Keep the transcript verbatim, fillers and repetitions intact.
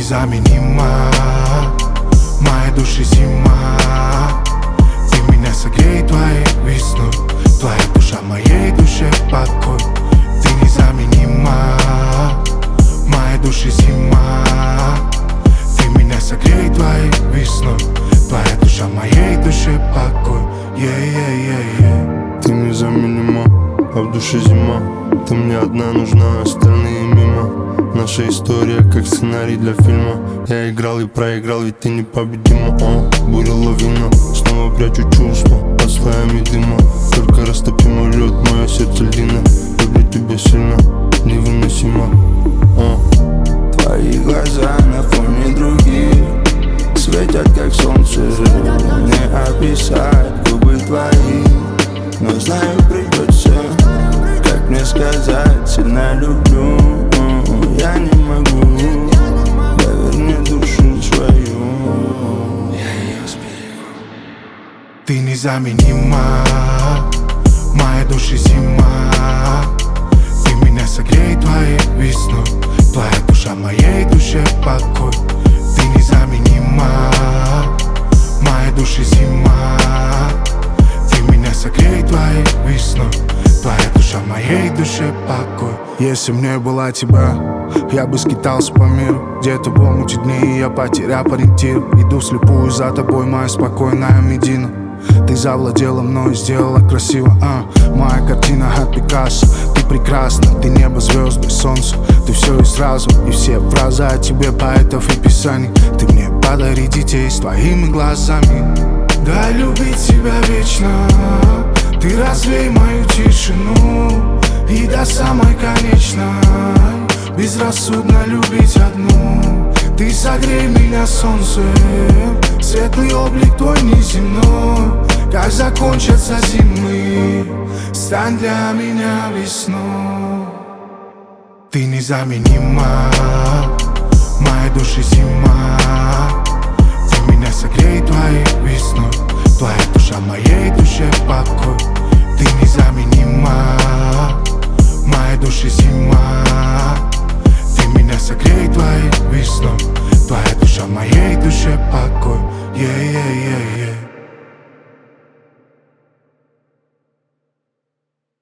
незаменима, моей души зима. Ты меня согрей твоей весной, твоя душа моей душе покой. Ты незаменима, моей души зима. Ты меня согрей твоей весной, твоя душа моей душе покой. Yeah-yeah-yeah-yeah. Ты незаменима, а в душе зима. Ты мне одна нужна, остальные мимо. Наша история как сценарий для фильма. Я играл и проиграл, ведь ты непобедима. О, буря лавина, снова прячу чувства под слоями дыма. Только растопи мой лед, мое сердце льдина. Люблю тебя сильно, невыносимо. О. Твои глаза на фоне других светят как солнце. Не описать губы твои, но знаю придется. Как мне сказать, сильно люблю, я не могу. Доверь мне душу свою, я ее сберегу. Ты незаменима, моей души зима. Ты меня согрей твоей весной, твоя душа моей душе покой. Ты незаменима, моей души зима. Ты меня согрей твоей весной, твоя душа моей душе покой. Если б не было тебя, я бы скитался по миру. Где-то в омуте дней я потерял ориентир. Иду вслепую за тобой, моя спокойная Медина. Ты завладела мной, сделала красиво, а моя картина от Пикассо. Ты прекрасна, ты небо, звезды, солнце. Ты все и сразу, и все фразы о тебе поэтов и писаний. Ты мне подари детей с твоими глазами. Дай любить тебя вечно, ты развей мою тишину. И до самой конечной безрассудно любить одну. Ты согрей меня солнцем, светлый облик твой неземной. Как закончатся зимы, стань для меня весной. Ты незаменима, моей души зима. Ты меня согрей твоей весной, твоя душа моей душе покой. Ты незаменима, моей души зима. Ты меня согрей твоей весной, твоя душа моей душе покой. Yeah-yeah-yeah-yeah.